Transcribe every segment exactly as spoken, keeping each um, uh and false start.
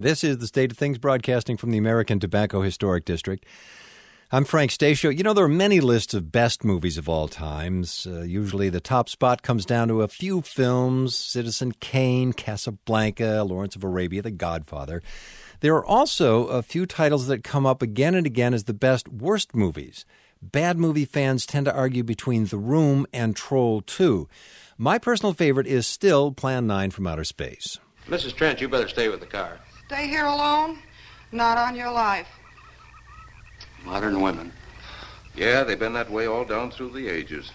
This is The State of Things, broadcasting from the American Tobacco Historic District. I'm Frank Stasio. You know, there are many lists of best movies of all times. Uh, usually the top spot comes down to a few films: Citizen Kane, Casablanca, Lawrence of Arabia, The Godfather. There are also a few titles that come up again and again as the best worst movies. Bad movie fans tend to argue between The Room and Troll two. My personal favorite is still Plan nine from Outer Space. Missus Trent, you better stay with the car. Stay here alone? Not on your life. Modern women. Yeah, they've been that way all down through the ages.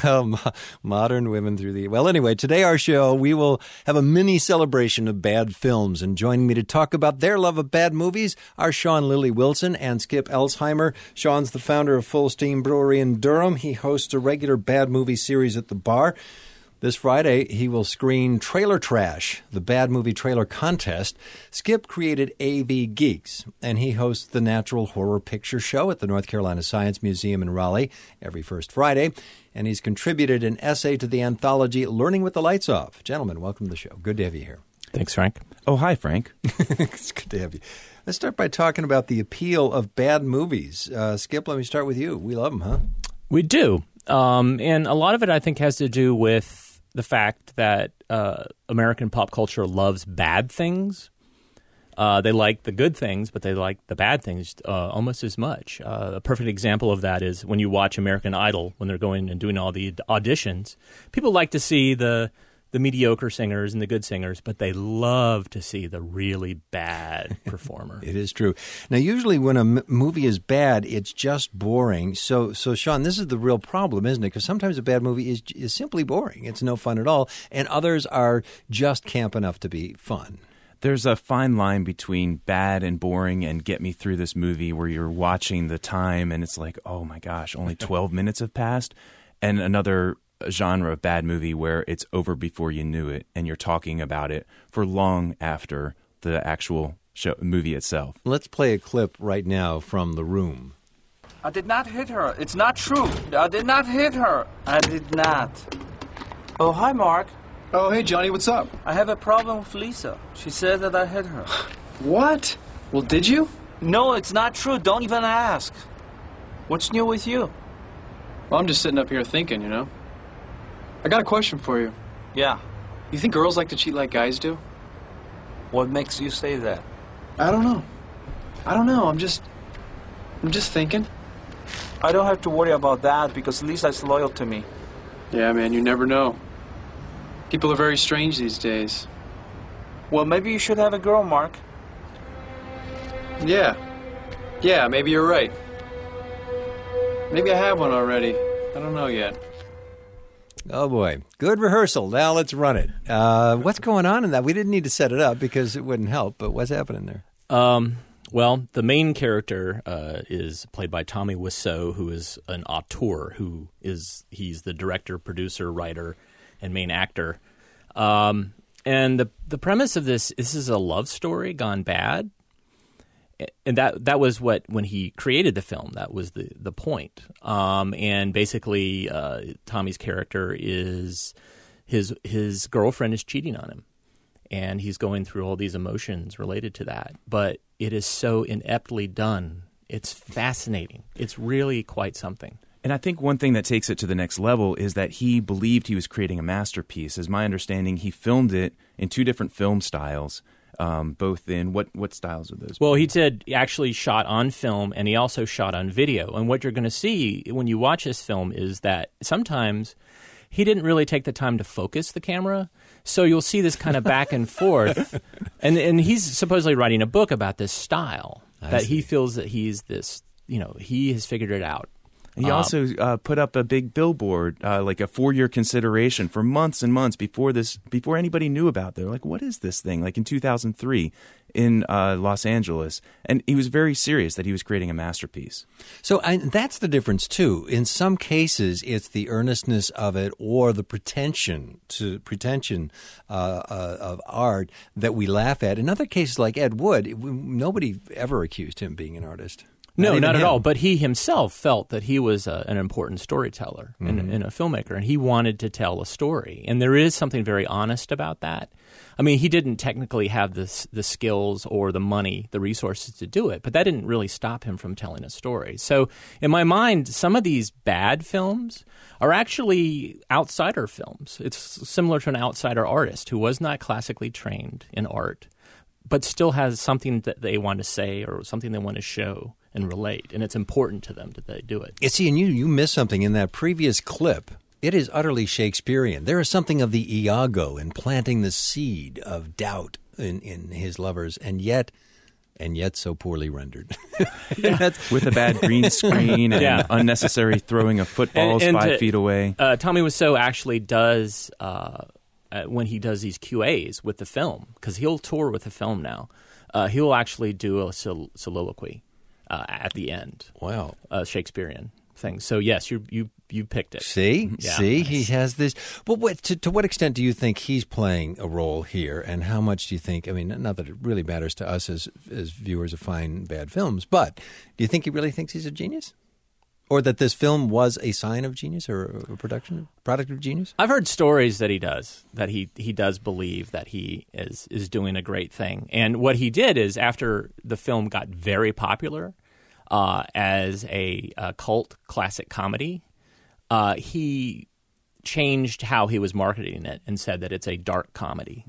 Modern women through the... Well, anyway, today our show, we will have a mini celebration of bad films. And joining me to talk about their love of bad movies are Sean Lily Wilson and Skip Elsheimer. Sean's the founder of Full Steam Brewery in Durham. He hosts a regular bad movie series at the bar. This Friday, he will screen Trailer Trash, the bad movie trailer contest. Skip created A V Geeks, and he hosts the Natural Horror Picture Show at the North Carolina Science Museum in Raleigh every first Friday. And he's contributed an essay to the anthology Learning with the Lights Off. Gentlemen, welcome to the show. Good to have you here. Thanks, Frank. Oh, hi, Frank. It's good to have you. Let's start by talking about the appeal of bad movies. Uh, Skip, let me start with you. We love them, huh? We do. Um, and a lot of it, I think, has to do with the fact that uh, American pop culture loves bad things. Uh, they like the good things, but they like the bad things uh, almost as much. Uh, a perfect example of that is when you watch American Idol, when they're going and doing all the auditions. People like to see the the mediocre singers and the good singers, but they love to see the really bad performer. It is true. Now, usually when a m- movie is bad, it's just boring. So, so Sean, this is the real problem, isn't it? Because sometimes a bad movie is is simply boring. It's no fun at all. And others are just camp enough to be fun. There's a fine line between bad and boring and get me through this movie where you're watching the time and it's like, oh my gosh, only twelve minutes have passed. And another genre of bad movie where it's over before you knew it and you're talking about it for long after the actual show, movie itself. Let's play a clip right now from The Room. I did not hit her. It's not true. I did not hit her. I did not. Oh, hi, Mark. Oh, hey, Johnny, what's up? I have a problem with Lisa. She said that I hit her. What? Well, did you? No, it's not true. Don't even ask. What's new with you? Well, I'm just sitting up here thinking, you know. I got a question for you. Yeah. You think girls like to cheat like guys do? What makes you say that? I don't know. I don't know. I'm just... I'm just thinking. I don't have to worry about that because Lisa's loyal to me. Yeah, man, you never know. People are very strange these days. Well, maybe you should have a girl, Mark. Yeah. Yeah, maybe you're right. Maybe I have one already. I don't know yet. Oh, boy. Good rehearsal. Now let's run it. Uh, what's going on in that? We didn't need to set it up because it wouldn't help, but what's happening there? Um, well, the main character uh, is played by Tommy Wiseau, who is an auteur, who is he's the director, producer, writer, and main actor. Um, and the the premise of this, this is a love story gone bad. And that that was what, when he created the film, that was the, the point. Um, and basically, uh, Tommy's character is, his his girlfriend is cheating on him. And he's going through all these emotions related to that. But it is so ineptly done. It's fascinating. It's really quite something. And I think one thing that takes it to the next level is that he believed he was creating a masterpiece. As my understanding, he filmed it in two different film styles. Um, both in what what styles are those? Well, he did actually shot on film, and he also shot on video. And what you're going to see when you watch this film is that sometimes he didn't really take the time to focus the camera, so you'll see this kind of back and forth. And and he's supposedly writing a book about this style I that see. he feels that he's this, you know, he has figured it out. He Um, also uh, put up a big billboard, uh, like a four-year consideration for months and months before this, before anybody knew about it. They're like, what is this thing? Like in two thousand three in uh, Los Angeles. And he was very serious that he was creating a masterpiece. So I, that's the difference, too. In some cases, it's the earnestness of it or the pretension to pretension uh, uh, of art that we laugh at. In other cases, like Ed Wood, it, nobody ever accused him of being an artist. No, even not at him. all. But he himself felt that he was a, an important storyteller and, Mm-hmm. and a filmmaker, and he wanted to tell a story. And there is something very honest about that. I mean, he didn't technically have the the skills or the money, the resources to do it, but that didn't really stop him from telling a story. So in my mind, some of these bad films are actually outsider films. It's similar to an outsider artist who was not classically trained in art, but still has something that they want to say or something they want to show and relate, and it's important to them that they do it. You see, and you, you missed something in that previous clip. It is utterly Shakespearean. There is something of the Iago in planting the seed of doubt in, in his lovers, and yet, and yet so poorly rendered. With a bad green screen and Yeah. unnecessary throwing of footballs And- and five to- feet away. Uh, Tommy Wiseau actually does, uh, uh, when he does these Q As with the film, because he'll tour with the film now, uh, he'll actually do a sol- soliloquy uh, at the end, Wow. uh, Shakespearean thing. So yes, you you you picked it. See, Yeah. see, he has this. But what, to, to what extent do you think he's playing a role here, and how much do you think? I mean, not that it really matters to us as as viewers of fine bad films, but do you think he really thinks he's a genius, or that this film was a sign of genius or a production product of genius? I've heard stories that he does, that he, he does believe that he is is doing a great thing. And what he did is, after the film got very popular uh, as a, a cult classic comedy, uh, he changed how he was marketing it and said that it's a dark comedy.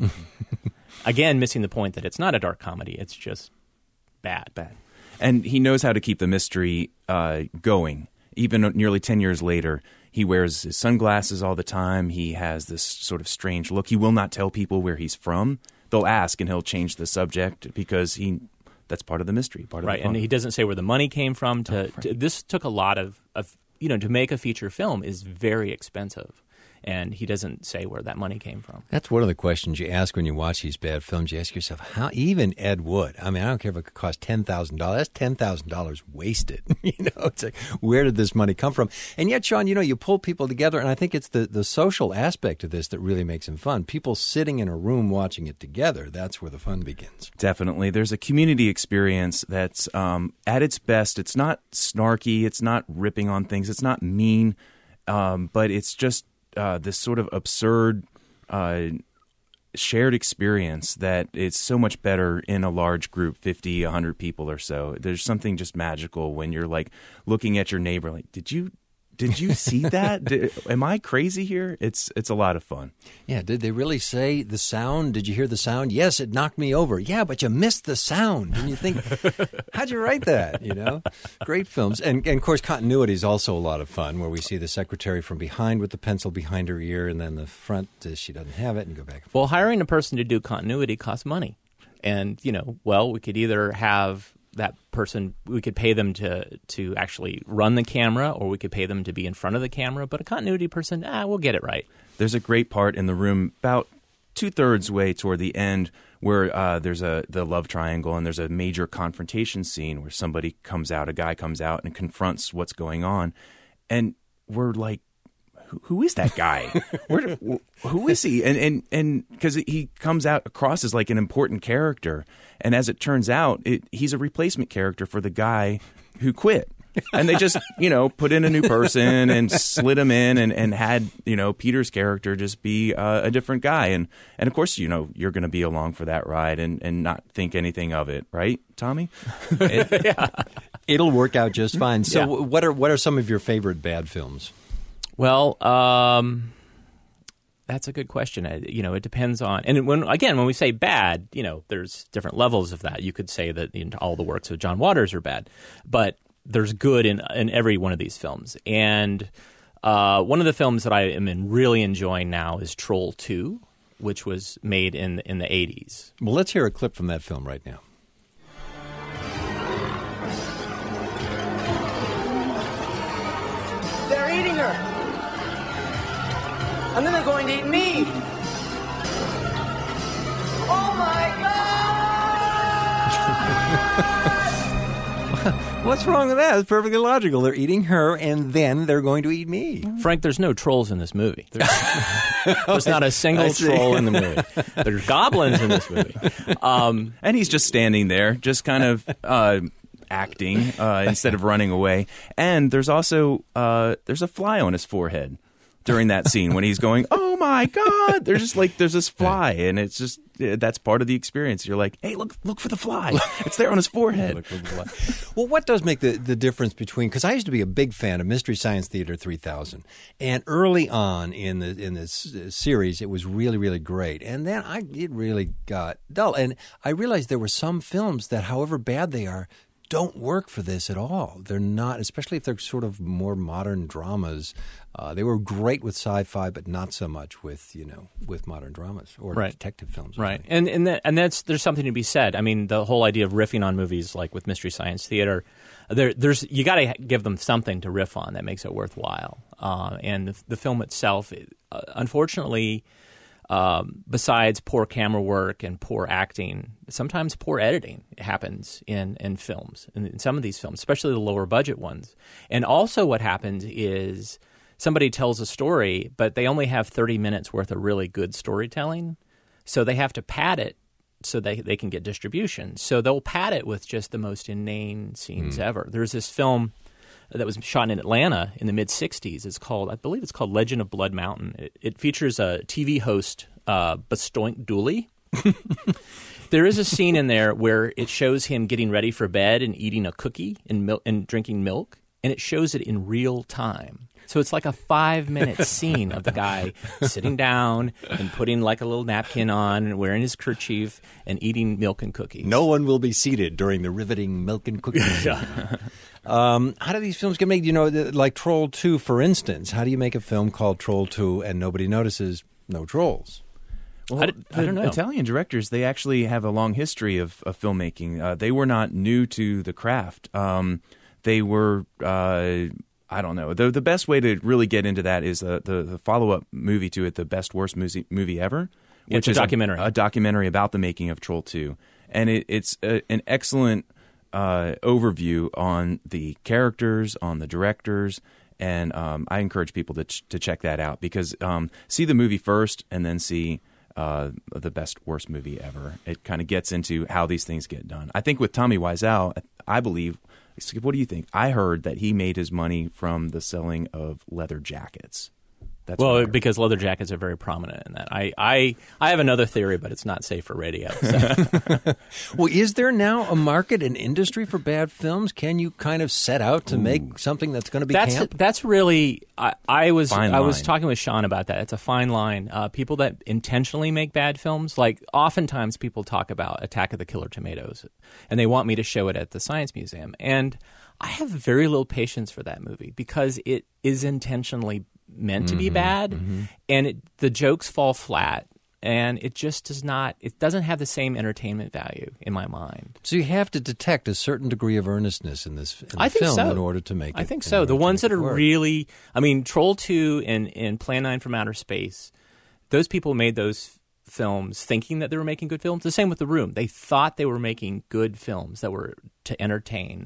Again, missing the point that it's not a dark comedy. It's just bad. Bad. And he knows how to keep the mystery uh, going. Even nearly ten years later, he wears his sunglasses all the time. He has this sort of strange look. He will not tell people where he's from. They'll ask, and he'll change the subject because he that's part of the mystery, part of Right, the fun. and he doesn't say where the money came from. To, Oh, right. to this took a lot of, of, you know, to make a feature film is very expensive, and he doesn't say where that money came from. That's one of the questions you ask when you watch these bad films. You ask yourself, how even Ed Wood, I mean, I don't care if it could cost ten thousand dollars, that's ten thousand dollars wasted. You know, it's like, where did this money come from? And yet, Sean, you know, you pull people together, and I think it's the, the social aspect of this that really makes them fun. People sitting in a room watching it together, that's where the fun begins. Definitely. There's a community experience that's um, at its best. It's not snarky. It's not ripping on things. It's not mean. Um, but it's just uh, this sort of absurd uh, shared experience that it's so much better in a large group, fifty, one hundred people or so. There's something just magical when you're like looking at your neighbor like, did you Did you see that? Did, am I crazy here? It's it's a lot of fun. Yeah, did they really say the sound? Did you hear the sound? Yes, it knocked me over. Yeah, but you missed the sound. And you think, how'd you write that? You know, great films. And, and, of course, continuity is also a lot of fun, where we see the secretary from behind with the pencil behind her ear, and then the front, uh, she doesn't have it, and go back. Well, hiring a person to do continuity costs money. And, you know, well, we could either have that person, we could pay them to to actually run the camera, or we could pay them to be in front of the camera. But a continuity person, ah, we'll get it right. There's a great part in the room about two-thirds way toward the end where uh, there's a the love triangle, and there's a major confrontation scene where somebody comes out, a guy comes out and confronts what's going on. And we're like, who, who is that guy? Where, who is he? And and and because he comes out across as like an important character. And as it turns out, it, he's a replacement character for the guy who quit. And they just, you know, put in a new person and slid him in and, and had, you know, Peter's character just be uh, a different guy. And, and of course, you know, you're going to be along for that ride and, and not think anything of it. Right, Tommy? It, yeah. It'll work out just fine. So Yeah. what are what are some of your favorite bad films? Well, um, that's a good question. I, you know, it depends on, and when again, when we say bad, you know, there's different levels of that. You could say that you know, all the works of John Waters are bad, but there's good in in every one of these films. And uh, one of the films that I am in really enjoying now is Troll two, which was made in in the eighties. Well, let's hear a clip from that film right now. They're eating her. And then they're going to eat me. Oh my God! What's wrong with that? It's perfectly logical. They're eating her, and then they're going to eat me. Frank, there's no trolls in this movie. There's, there's not a I single see. troll in the movie. There's goblins in this movie. Um, And he's just standing there, just kind of uh, acting uh, instead of running away. And there's also uh, there's a fly on his forehead during that scene when he's going, "Oh my my God, there's just like there's this fly, and it's just that's part of the experience. You're like, hey, look, look for the fly. It's there on his forehead. Look for the fly. Well, what does make the, the difference between? Because I used to be a big fan of Mystery Science Theater three thousand, and early on in the in this series, it was really really great, and then I it really got dull, and I realized there were some films that, however bad they are, don't work for this at all. They're not, especially if they're sort of more modern dramas. Uh, they were great with sci-fi, but not so much with, you know, with modern dramas or right. detective films. Right, and and that, and that's there's something to be said. I mean, the whole idea of riffing on movies like with Mystery Science Theater, there there's you got to give them something to riff on that makes it worthwhile. Uh, and the, the film itself, it, uh, unfortunately. Um, besides poor camera work and poor acting, sometimes poor editing happens in, in films, in, in some of these films, especially the lower budget ones. And also what happens is somebody tells a story, but they only have thirty minutes worth of really good storytelling, so they have to pad it so they, they can get distribution. So they'll pad it with just the most inane scenes mm. ever. There's this film that was shot in Atlanta in the mid-sixties. It's called, I believe it's called Legend of Blood Mountain. It, it features a T V host, uh, Bastoink Dooley. There is a scene in there where it shows him getting ready for bed and eating a cookie and, mil- and drinking milk, and it shows it in real time. So it's like a five-minute scene of the guy sitting down and putting like a little napkin on and wearing his kerchief and eating milk and cookies. No one will be seated during the riveting milk and cookies. Um, how do these films get made? You know, like Troll two, for instance. How do you make a film called Troll two and nobody notices no trolls? Well, I, d- I don't know. Italian directors, they actually have a long history of, of filmmaking. Uh, they were not new to the craft. Um, they were, uh, I don't know. The, the best way to really get into that is uh, the, the follow-up movie to it, The Best Worst Movie, movie Ever, yeah, which it's a is documentary. A, a documentary about the making of Troll two. And it, it's a, an excellent uh, overview on the characters, on the directors, and um, I encourage people to ch- to check that out because um, see the movie first and then see uh, The Best Worst Movie Ever. It kind of gets into how these things get done. I think with Tommy Wiseau, I believe, what do you think? I heard that he made his money from the selling of leather jackets. That's well, because leather jackets are very prominent in that. I, I, I have another theory, but it's not safe for radio. So. Well, is there now a market, an industry for bad films? Can you kind of set out to Ooh. make something that's going to be that's, camp? That's really I, I was fine I line. was talking with Sean about that. It's a fine line. Uh, people that intentionally make bad films, like oftentimes people talk about Attack of the Killer Tomatoes, and they want me to show it at the Science Museum, and I have very little patience for that movie because it is intentionally meant to be mm-hmm, bad, mm-hmm. and it, the jokes fall flat, and it just does not. It doesn't have the same entertainment value in my mind. So you have to detect a certain degree of earnestness in this in the I think film so. in order to make it. I think so. The ones that are work. really, I mean, Troll two and, and Plan nine from Outer Space, those people made those films thinking that they were making good films. The same with The Room. They thought they were making good films that were to entertain,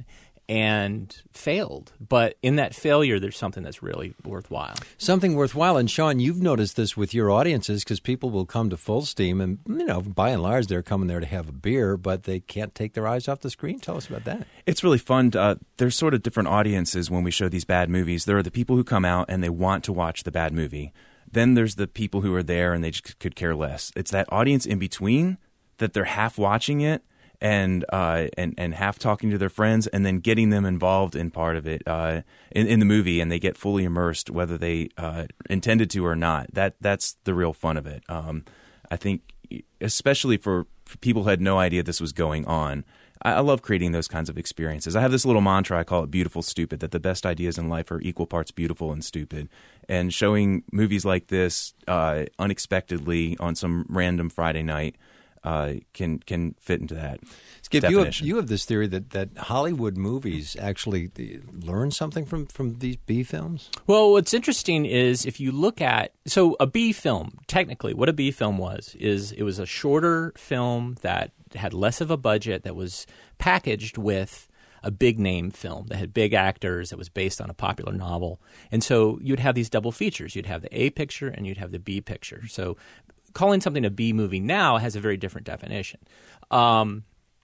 and failed. But in that failure, there's something that's really worthwhile. Something worthwhile. And Sean, you've noticed this with your audiences because people will come to Full Steam and, you know, by and large, they're coming there to have a beer, but they can't take their eyes off the screen. Tell us about that. It's really fun. Uh, there's sort of different audiences when we show these bad movies. There are the people who come out and they want to watch the bad movie. Then there's the people who are there and they just could care less. It's that audience in between that they're half watching it and uh, and and half talking to their friends, and then getting them involved in part of it uh, in, in the movie, and they get fully immersed, whether they uh, intended to or not. That that's the real fun of it. Um, I think, especially for people who had no idea this was going on. I, I love creating those kinds of experiences. I have this little mantra. I call it "Beautiful Stupid." That the best ideas in life are equal parts beautiful and stupid. And showing movies like this uh, unexpectedly on some random Friday night. Uh, can can fit into that Skip, definition. You have, you have this theory that, that Hollywood movies actually learn something from, from these B films? Well, what's interesting is if you look at – so a B film, technically, what a B film was is it was a shorter film that had less of a budget, that was packaged with a big-name film that had big actors, that was based on a popular novel. And so you'd have these double features. You'd have the A picture and you'd have the B picture. So – calling something a B movie now has a very different definition. Um,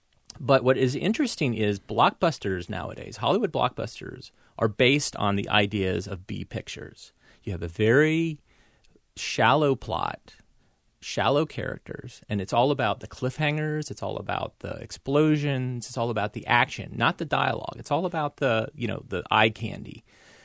but what is interesting is blockbusters nowadays, Hollywood blockbusters, are based on the ideas of B pictures. You have a very shallow plot, shallow characters, and it's all about the cliffhangers, it's all about the explosions, it's all about the action, not the dialogue. It's all about the, you know, the eye candy.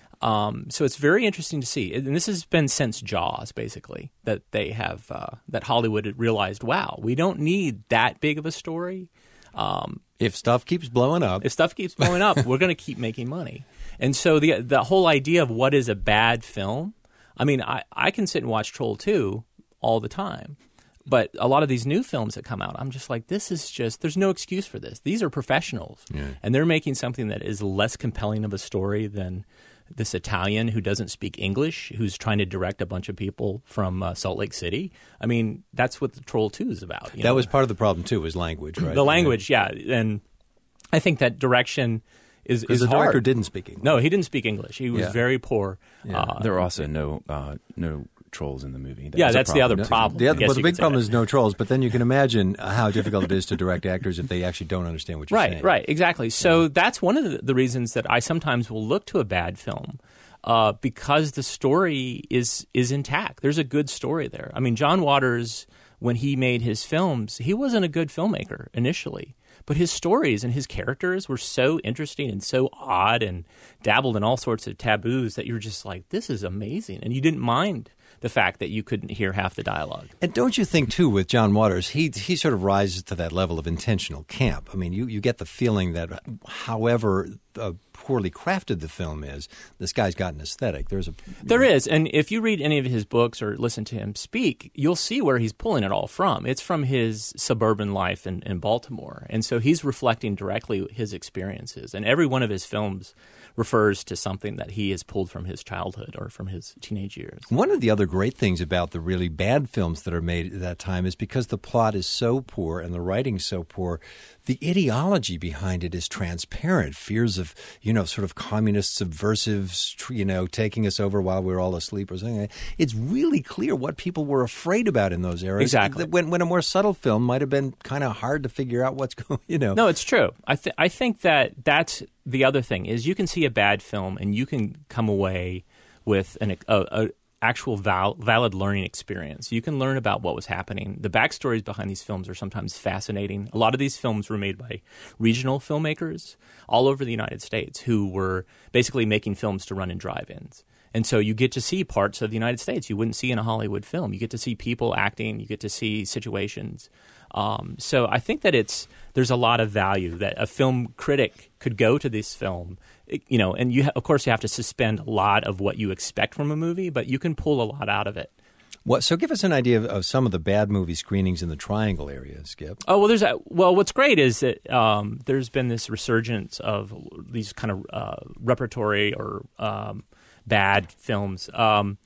Um, so it's very interesting to see. And this has been since Jaws, basically, that they have, uh, that Hollywood had realized, wow, we don't need that big of a story. Um, if stuff keeps blowing up. If stuff keeps blowing up, we're going to keep making money. And so the the whole idea of what is a bad film, I mean, I, I can sit and watch Troll two all the time. But a lot of these new films that come out, I'm just like, this is just, there's no excuse for this. These are professionals. Yeah. And they're making something that is less compelling of a story than this Italian who doesn't speak English, who's trying to direct a bunch of people from uh, Salt Lake City. I mean, that's what the Troll two is about. You that know? was part of the problem, too, was language, right? The language, yeah. yeah. And I think that direction is, is the hard. director didn't speak English. No, he didn't speak English. He was yeah. very poor. Yeah. Uh, there were also no uh, no trolls in the movie. That yeah, that's the other no, problem. The other, well, the big problem that. is no trolls, but then you can imagine how difficult it is to direct actors if they actually don't understand what you're right, saying. Right, right, exactly. So yeah. that's one of the, the reasons that I sometimes will look to a bad film uh, because the story is is intact. There's a good story there. I mean, John Waters, when he made his films, he wasn't a good filmmaker initially. But his stories and his characters were so interesting and so odd and dabbled in all sorts of taboos that you're just like, this is amazing. And you didn't mind the fact that you couldn't hear half the dialogue. And don't you think, too, with John Waters, he he sort of rises to that level of intentional camp. I mean, you, you get the feeling that however uh, poorly crafted the film is, this guy's got an aesthetic. There's a There is. And if you read any of his books or listen to him speak, you'll see where he's pulling it all from. It's from his suburban life in, in Baltimore. And so he's reflecting directly his experiences. And every one of his films refers to something that he has pulled from his childhood or from his teenage years. One of the other great things about the really bad films that are made at that time is because the plot is so poor and the writing so poor, the ideology behind it is transparent. Fears of, you know, sort of communist subversives, you know, taking us over while we're all asleep or something. It's really clear what people were afraid about in those eras. Exactly. When, when a more subtle film might have been kind of hard to figure out what's going, you know. No, it's true. I, th- I think that that's the other thing is you can see a bad film and you can come away with an a, a actual val- valid learning experience. You can learn about what was happening. The backstories behind these films are sometimes fascinating. A lot of these films were made by regional filmmakers all over the United States who were basically making films to run in drive-ins. And so you get to see parts of the United States you wouldn't see in a Hollywood film. You get to see people acting. You get to see situations. Um, so I think that it's there's a lot of value that a film critic could go to this film, you know, and you ha- of course you have to suspend a lot of what you expect from a movie, but you can pull a lot out of it. What, so give us an idea of, of some of the bad movie screenings in the Triangle area, Skip. Oh, well, there's a, well, what's great is that um, there's been this resurgence of these kind of uh, repertory or um, bad films. Um,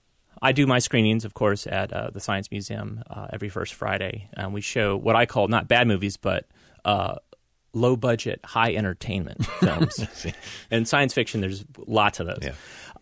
I do my screenings, of course, at uh, the Science Museum uh, every first Friday. And we show what I call not bad movies, but uh, low-budget, high-entertainment films. And science fiction, there's lots of those. Yeah.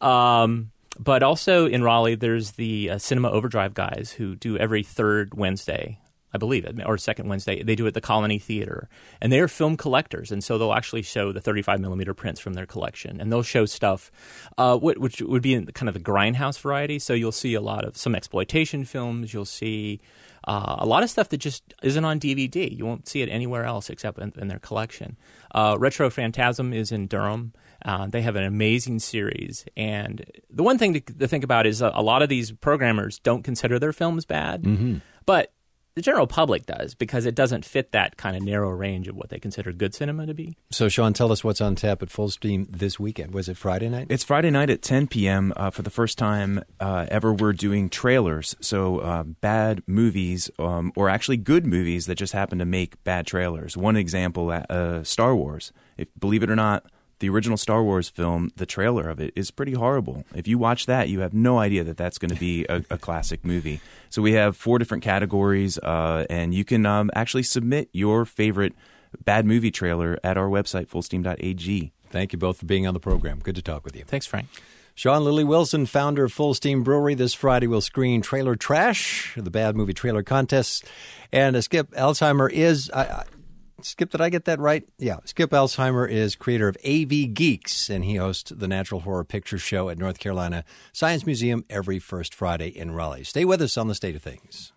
Um, but also in Raleigh, there's the uh, Cinema Overdrive guys who do every third Wednesday, I believe, or second Wednesday. They do it at the Colony Theater. And they're film collectors, and so they'll actually show the thirty-five millimeter prints from their collection. And they'll show stuff uh, which would be in kind of the grindhouse variety. So you'll see a lot of some exploitation films. You'll see uh, a lot of stuff that just isn't on D V D. You won't see it anywhere else except in, in their collection. Uh, Retro Phantasm is in Durham. Uh, they have an amazing series. And the one thing to, to think about is a, a lot of these programmers don't consider their films bad. Mm-hmm. But the general public does because it doesn't fit that kind of narrow range of what they consider good cinema to be. So, Sean, tell us what's on tap at Full Steam this weekend. Was it Friday night? It's Friday night at ten p.m. Uh, for the first time uh, ever. We're doing trailers, so uh, bad movies um, or actually good movies that just happen to make bad trailers. One example, uh, Star Wars. If, believe it or not, the original Star Wars film, the trailer of it is pretty horrible. If you watch that, you have no idea that that's going to be a, a classic movie. So we have four different categories, uh, and you can um, actually submit your favorite bad movie trailer at our website, full steam dot a g. Thank you both for being on the program. Good to talk with you. Thanks, Frank. Sean Lilly Wilson, founder of Full Steam Brewery. This Friday we'll screen Trailer Trash, the bad movie trailer contest. And uh, Skip, Alzheimer is... I, I, Skip, did I get that right? Yeah. Skip Elsheimer is creator of A V Geeks, and he hosts the Natural Horror Picture Show at North Carolina Science Museum every first Friday in Raleigh. Stay with us on The State of Things.